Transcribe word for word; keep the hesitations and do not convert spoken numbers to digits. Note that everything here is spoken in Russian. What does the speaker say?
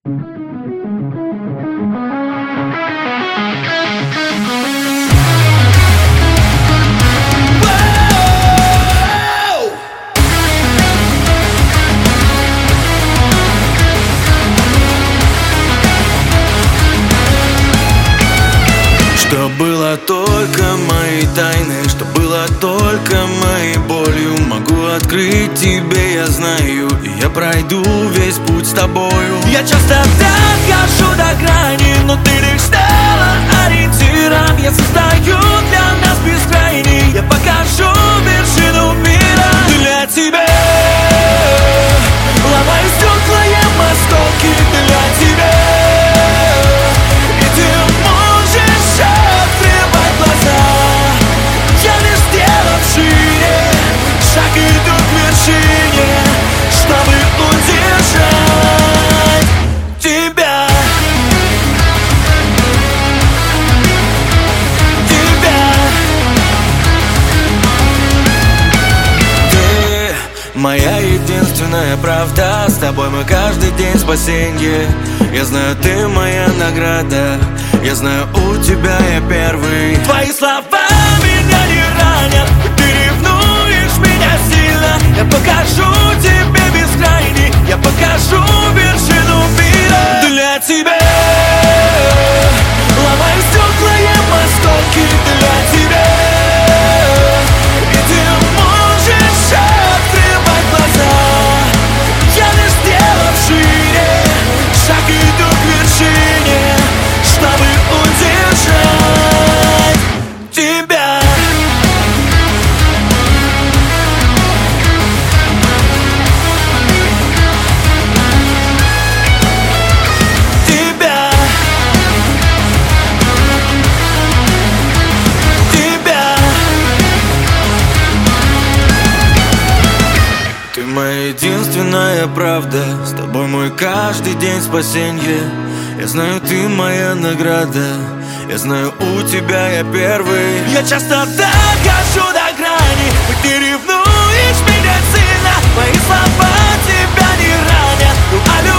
Что было только моей тайной, что было только моей болью, могу открыть тебе, я знаю, и я пройду весь путь с тобою. Я часто дохожу до грани, но ты лишь стала ориентиром. Я создаю для нас бескрайний, я покажу вершину мира. Для тебя ломаю стекла, ем осколки для тебя. И ты можешь открывать глаза. Я лишь сделал шире шаг, иду к вершине, чтобы удержать тебя. Тебя. Ты моя единственная правда, с тобой мой каждый день спасенье. Я знаю, ты моя награда, я знаю, у тебя я первый. Твои слова меня не ранят, ты ревнуешь меня сильно. Я покажу тебе бескрайний, я покажу вершину мира. Для тебя ломаю стекла, ем осколки для тебя. И ты можешь открывать глаза. Я лишь сделал шире шаг, иду к вершине, чтобы удержать тебя. Тебя. Тебя. Ты моя единственная правда, с тобой мой каждый день спасенье. Я знаю, ты моя награда, я знаю, у тебя я первый. Я часто дохожу до грани, и ты ревнуешь меня сильно. Мои слова тебя не ранят, ну а